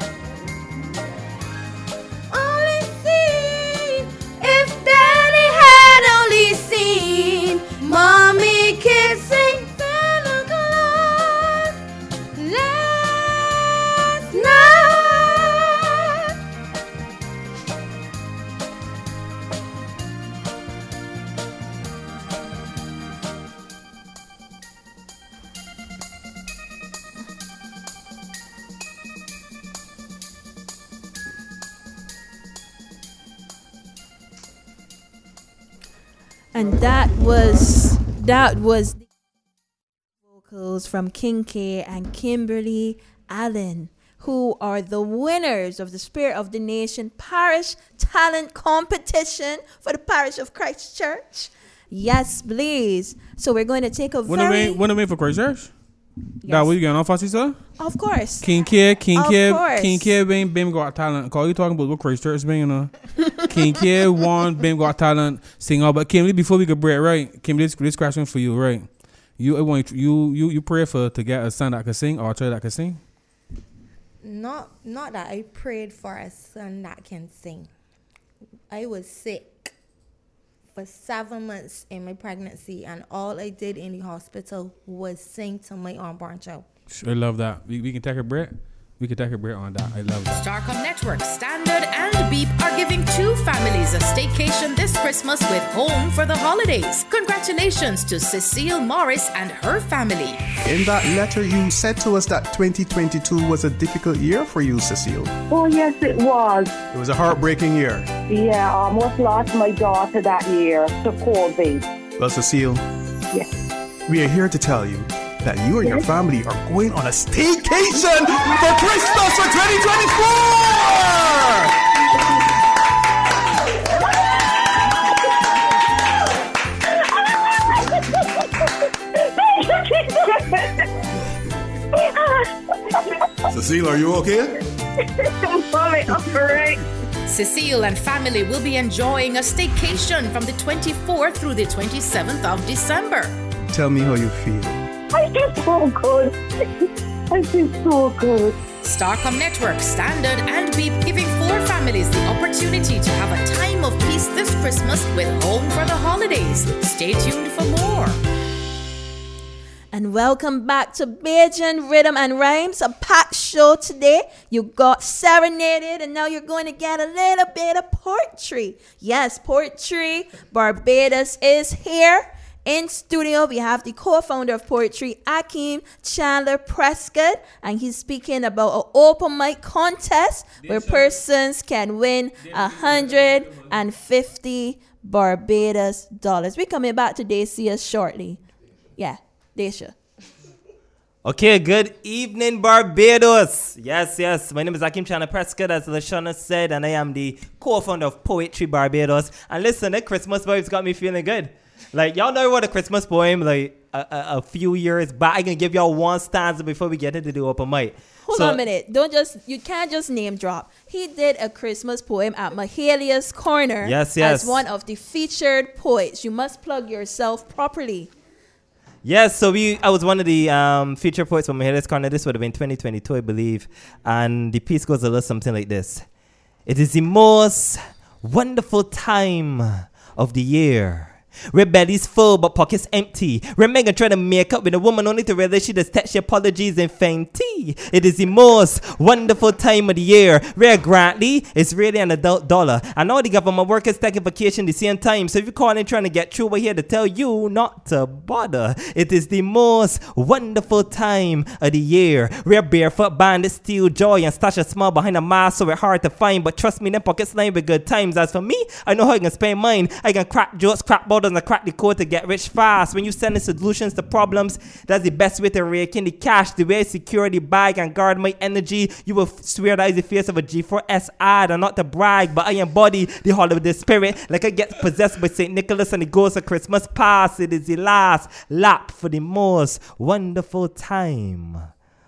Only seen if Daddy had only seen mommy kissing Santa Claus last night. And that was the vocals from King K and Kimberly Allen, who are the winners of the Spirit of the Nation Parish Talent Competition for the Parish of Christchurch. Yes, please. So we're going to take a When I made for Christchurch? That what you getting off, sir? Of course. King K, course. Bim got talent. Call you talking about what Christchurch being, you know? King K won, Bim got talent, sing all. But Kimberly, before we get break, right? Kimberly, this question for you, right? You pray for to get a son that can sing or a child that can sing? Not that I prayed for a son that can sing. I was sick for 7 months in my pregnancy, and all I did in the hospital was sing to my unborn child. I love that. We can take a break. We can take a break on that. I love that. Starcom Network, Standard and Beep are giving 2 families a staycation this Christmas with Home for the Holidays. Congratulations to Cecile Morris and her family. In that letter, you said to us that 2022 was a difficult year for you, Cecile. Oh, yes, it was. It was a heartbreaking year. Yeah, I almost lost my daughter that year to COVID. Well, Cecile, yes, we are here to tell you that you and your family are going on a staycation for Christmas for 2024! Cecile, are you okay? Mommy, operate. Cecile and family will be enjoying a staycation from the 24th through the 27th of December. Tell me how you feel. I feel so good. I feel so good. Starcom Network, Standard and Beep giving 4 families the opportunity to have a time of peace this Christmas with Home for the Holidays. Stay tuned for more. And welcome back to Bajan Rhythm and Rhymes, a packed show today. You got serenaded, and now you're going to get a little bit of poetry. Yes, poetry. Barbados is here. In studio, we have the co-founder of Poetry, Akeem Chandler Prescott, and he's speaking about an open mic contest where persons can win $150 Barbados dollars. We're coming back to Dacia shortly. Yeah, Dacia. Okay, good evening, Barbados. Yes. My name is Akeem Chandler Prescott, as Lashana said, and I am the co-founder of Poetry Barbados. And listen, the Christmas vibes got me feeling good. Like, y'all know what a Christmas poem, like, a few years back. I can give y'all one stanza before we get into the open mic. Hold on a minute. You can't just name drop. He did a Christmas poem at Mahalia's Corner. Yes. As one of the featured poets. You must plug yourself properly. Yes, so I was one of the featured poets from Mahalia's Corner. This would have been 2022, I believe. And the piece goes a little something like this. It is the most wonderful time of the year. Where belly's full but pockets empty. Where Megan trying to make up with a woman only to realize she does text your apologies and fainty. It is the most wonderful time of the year. Where Grantley is really an adult dollar. And all the government workers taking vacation the same time. So if you're calling trying to get through, we're here to tell you not to bother. It is the most wonderful time of the year. Where barefoot bandits steal joy and stash a smile behind a mask so it's hard to find. But trust me, them pockets lined with good times. As for me, I know how I can spend mine. I can crack jokes, crack bottles, and crack the code to get rich fast. When you send solutions to problems, that's the best way to rake in the cash. The way I secure the bag and guard my energy, you will swear that is the face of a G4S ad. And not to brag, but I embody the holiday spirit like I get possessed by St. Nicholas and the ghost of Christmas past. It is the last lap for the most wonderful time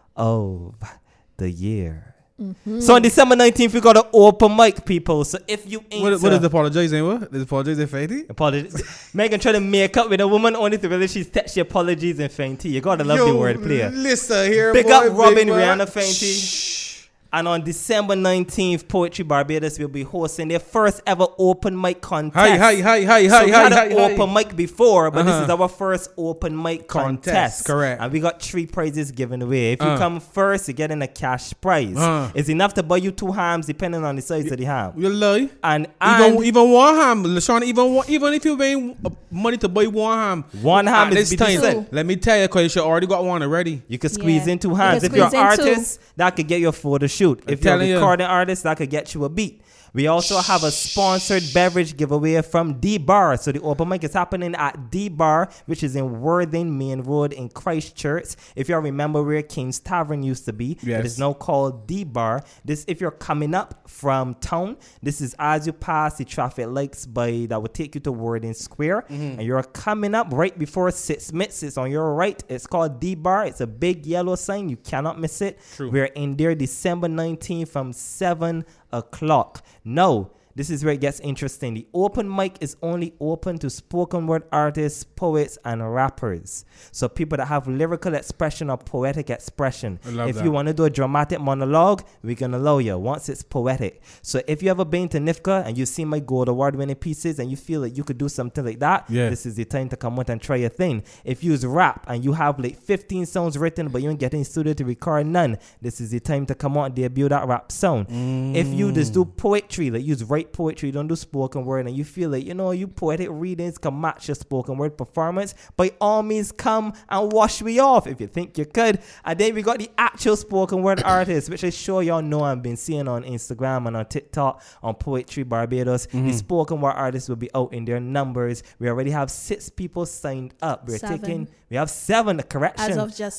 of the year. Mm-hmm. So on December 19th, we got an open mic, people. So if you ain't... What is apologizing? What? Is apologizing fainty? Apologies. Megan trying to make up with a woman only to realize she's texting apologies and fainty. You gotta love the word player. Listen here, Big boy, up Robin, big Rihanna Fainty. And on December 19th, Poetry Barbados will be hosting their first ever open mic contest. Hi. We had an open mic before, but this is our first open mic contest. Correct. And we got 3 prizes given away. If you come first, you're getting a cash prize. It's enough to buy you 2 hams, depending on the size of the ham. You lie. And even one ham, LaShawn, even if you pay money to buy one ham. One ham is decent. Let me tell you, because you already got one already. You can squeeze in 2 hams. If you're an artist, that could get you a photo shoot. If you're a recording artist, that could get you a beat. We also have a sponsored beverage giveaway from D-Bar. So the open mic is happening at D-Bar, which is in Worthing Main Road in Christchurch. If you remember where King's Tavern used to be, it is now called D-Bar. This, if you're coming up from town, this is as you pass the traffic lights by that will take you to Worthing Square. And you're coming up right before Six Mitts. It's on your right. It's called D-Bar. It's a big yellow sign. You cannot miss it. True. We're in there December 19th from 7 o'clock. No, this is where it gets interesting. The open mic is only open to spoken word artists, poets, and rappers. So people that have lyrical expression or poetic expression. If you want to do a dramatic monologue, we can allow you once it's poetic. So if you ever been to NIFCA and you've seen my gold award-winning pieces and you feel like you could do something like that, this is the time to come out and try your thing. If you use rap and you have like 15 songs written but you ain't getting studio to record none, this is the time to come out and debut that rap sound. If you just do poetry, like use write poetry, don't do spoken word, and you feel like, you poetic readings can match your spoken word performance, by all means come and wash me off if you think you could. And then we got the actual spoken word artists, which I'm sure y'all know I've been seeing on Instagram and on TikTok on Poetry Barbados. The spoken word artists will be out in their numbers. We already have 6 people signed up. We have 7, correction. As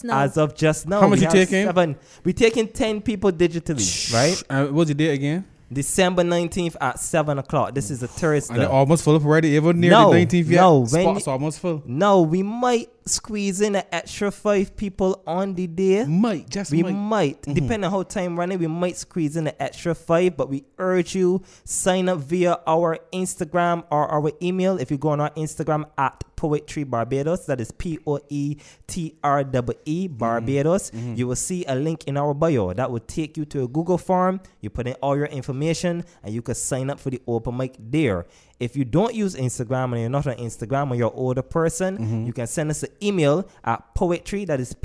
of just now. How much you taking? 7. We're taking 10 people digitally, right? What's the date again? December 19th at 7 o'clock. This is a Thursday. And they're almost full up already, even near the 19th yet? No, spots almost full. No, we might squeeze in an extra 5 people on the day. We might. Depending on how time running, we might squeeze in an extra 5, but we urge you sign up via our Instagram or our email. If you go on our Instagram at Poetry Barbados, that is POETREE Barbados, you will see a link in our bio that will take you to a Google form. You put in all your information and you can sign up for the open mic there. If you don't use Instagram and you're not on Instagram or you're an older person, you can send us an email at poetry, that is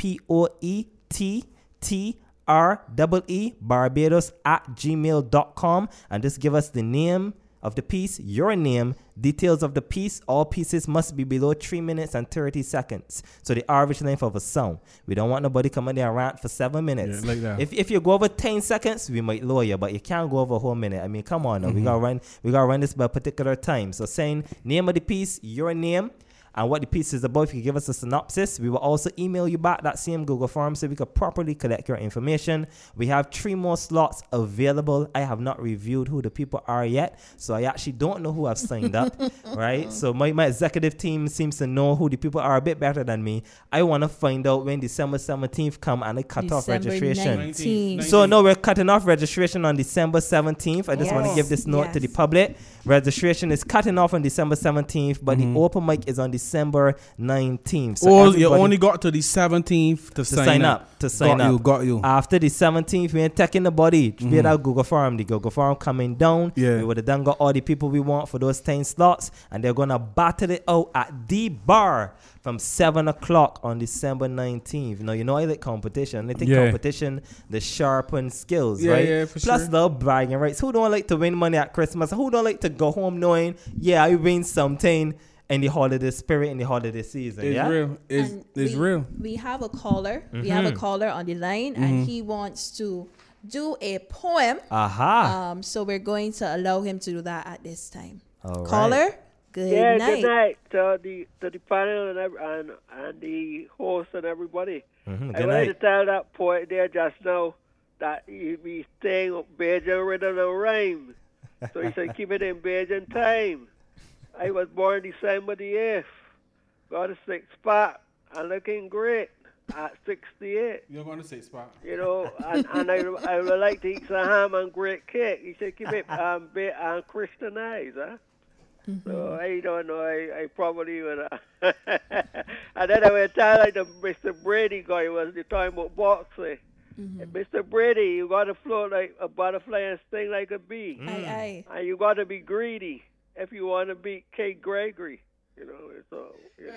POETTREE Barbados at gmail.com, and just give us the name of the piece, your name, details of the piece. All pieces must be below 3 minutes and 30 seconds. So the average length of a song. We don't want nobody coming there and rant for 7 minutes. Yeah, like that. If you go over 10 seconds, we might lower you, but you can't go over a whole minute. I mean, come on now. We gotta run this by a particular time. So saying name of the piece, your name, and what the piece is about. If you give us a synopsis, we will also email you back that same Google form so we could properly collect your information. We have 3 more slots available. I have not reviewed who the people are yet, so I actually don't know who have signed up, right? So my executive team seems to know who the people are a bit better than me. I want to find out when December 17th come and I cut off registration. 19th. So no, we're cutting off registration on December 17th. I just want to give this note to the public. Registration is cutting off on December 17th, but the open mic is on December 19th. So you only got to the 17th to sign up. Got you. After the 17th, we ain't taking the body. We had our Google form. The Google form coming down. Yeah. We would have done got all the people we want for those 10 slots, and they're going to battle it out at the bar from 7 o'clock on December 19th. Now, you know I like competition. I think competition, the sharpen skills, right? Yeah, for Plus sure. the bragging rights. Who don't like to win money at Christmas? Who don't like to go home knowing, I win something in the holiday spirit, in the holiday season? It's real. It's real. We have a caller. We have a caller on the line, and he wants to do a poem. So we're going to allow him to do that at this time. All caller, right. good night. Good night to the panel and the host and everybody. I wanted to tell that poet there just now that he be staying up Bajan rhythm and rhyme. So he said keep it in Bajan time. I was born December the 8th. Got a 6 spot and looking great at 68. You're going to 6 spot. You know, and I would like to eat some ham and great cake. He said keep it Christianized, huh? So I don't know. I probably would. And then I would tell like the Mr. Brady guy was the time about boxing. Mr. Brady, you got to float like a butterfly and sting like a bee. Aye. And you got to be greedy if you want to beat Kate Gregory. You know, so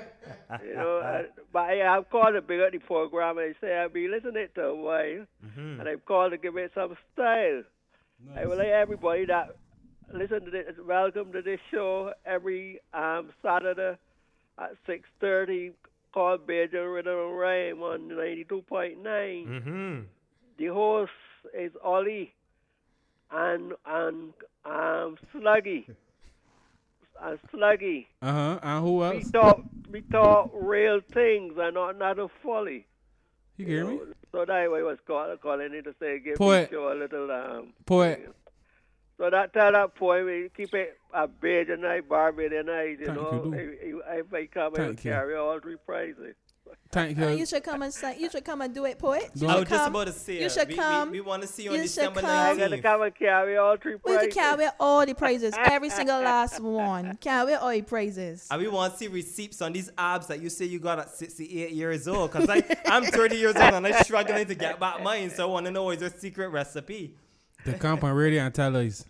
but I've called to big up the program and I say I've been listening to a while, and I've called to give it some style. I would like everybody that listen to this, welcome to this show every Saturday at 6:30, called Bajan Rhythm and Rhyme on 92.9. The host is Ollie and Sluggy. And Sluggy. And who else? We talk real things and not a folly. You hear me? So that way was calling it to say give Poet. me show a little Poet. So tell that poem, we keep it a Bajan night, Barbadian night, you know. If I come and carry all 3 prizes. Thank you. You should come and you should come and do it, poet. I was just about to say, you should come. We want to see you on You should December come. 19th. I'm going to come and carry all 3 prizes. We can carry all the prizes, every single last one. Carry all the prizes. And we want to see receipts on these abs that you say you got at 68 years old. Because I'm 30 years old and I'm struggling to get back mine. So I want to know what is your secret recipe. The company radio and tell us.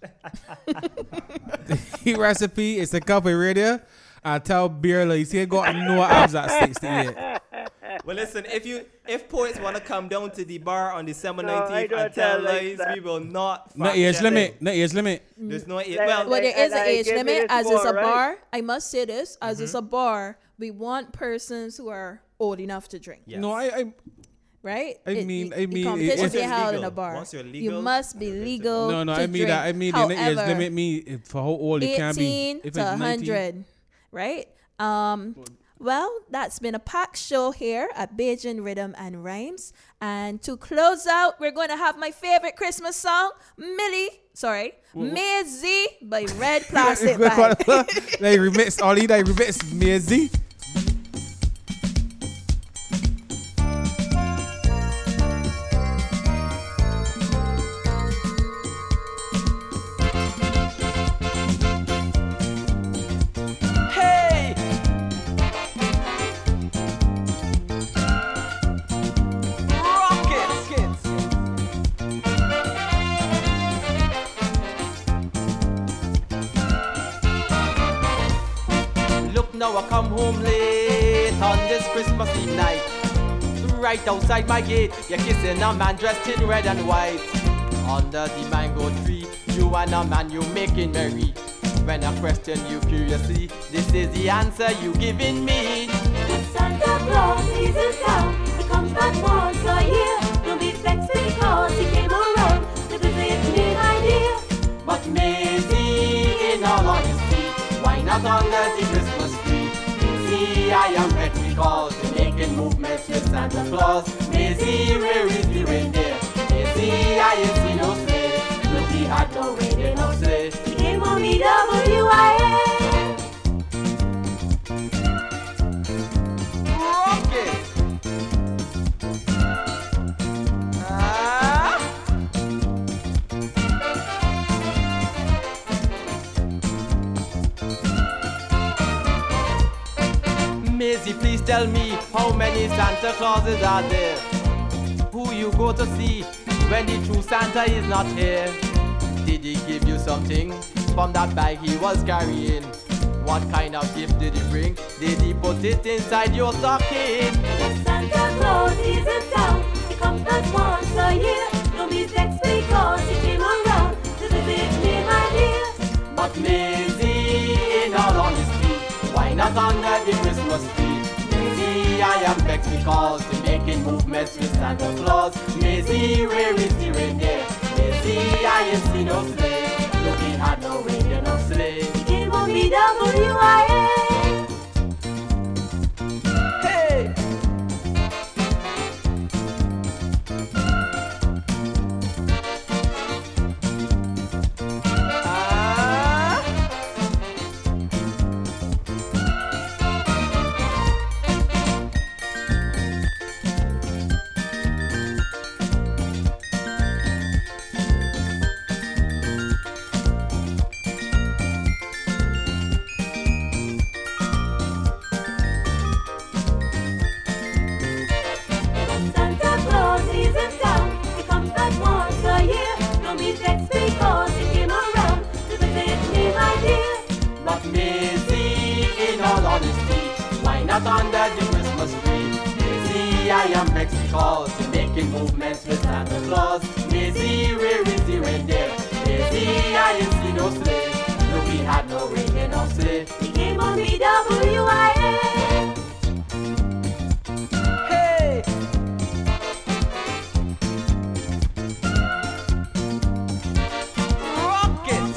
The recipe is the company radio. I tell beer like he got no abs at 68. Well, listen, if poets want to come down to the bar on December 19th and tell lies, we will not. No age limit. No age limit. There's no age. Well, there is an age limit. As it's a bar, I must say this. As it's a bar, we want persons who are old enough to drink. Yes. No, I right? I mean, competition be held in a bar. Once you're legal, you must be legal. No, to I mean drink. that. I mean the age limit me for how old it can be. 18 to 100, right? Well, that's been a packed show here at Bajan Rhythm and Rhymes. And to close out, we're going to have my favorite Christmas song, Maisie by Red Plastic Bag. They remix Ollie. They remix Maisie. Now I come home late on this Christmas Eve night. Right outside my gate, you're kissing a man dressed in red and white. Under the mango tree, you and a man, you making merry. When I question you curiously, this is the answer you giving me. The Santa Claus is in town. He comes back once a year. Don't be vexed because he came around to visit me, my dear. But Maisie, in all honesty, why not under the Christmas tree? See, I am vexed because you're making movements with Santa Claus. Maisie, where is the reindeer? Maisie, I ain't seen no sleigh. Look, he had no reindeer, no sleigh. He came on me W-I-A. Rock it! Maisie, please tell me how many Santa Clauses are there? Who you go to see when the true Santa is not here? Did he give you something from that bag he was carrying? What kind of gift did he bring? Did he put it inside your stocking? The Santa Claus is in town. He comes back once a year. Don't be vexed because he came around to visit me, my dear. But Maisie, in all honesty, why not under the Christmas tree? Maisie, I am vexed because you're making movements with Santa Claus. Maisie, where is the reindeer? Maisie, I ain't seen no sleigh. Look, he had no reindeer, no sleigh. He came on me W-I-A. Hey! Santa Claus is in town. He comes back once a year. Don't be vexed because he came around to visit me, my dear. But Maisie, in all honesty, why not under the Christmas tree? Maisie, I am vexed because you're making movements with Santa Claus. Maisie, where is the reindeer? Maisie, I ain't seen no sleigh. No, we had no reindeer, no sleigh. He came on me W-I-A. Hey! Rock it!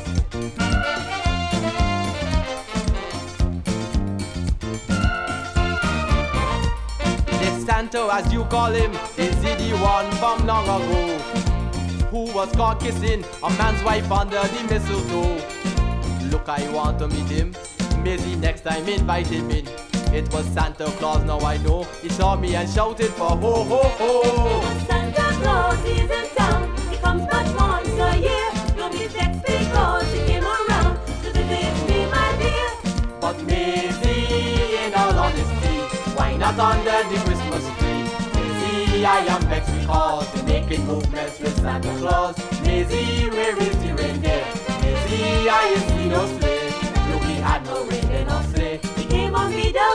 This Santa, as you call him, is he the one from long ago who was caught kissing a man's wife under the mistletoe? Look, I want to meet him. Maybe next time invite him in. It was Santa Claus, now I know. He saw me and shouted for ho ho ho. Santa Claus is in town. He comes back once a year. Don't be vexed because he came around to visit me, my dear. But Maisie, in all honesty, why not under the Christmas tree? Maisie, I am vexed because you're making movements with Santa Claus. Maisie, where is the reindeer? Maisie, I ain't seen no sleigh. Look, he had no reindeer, no sleigh. He came on me down.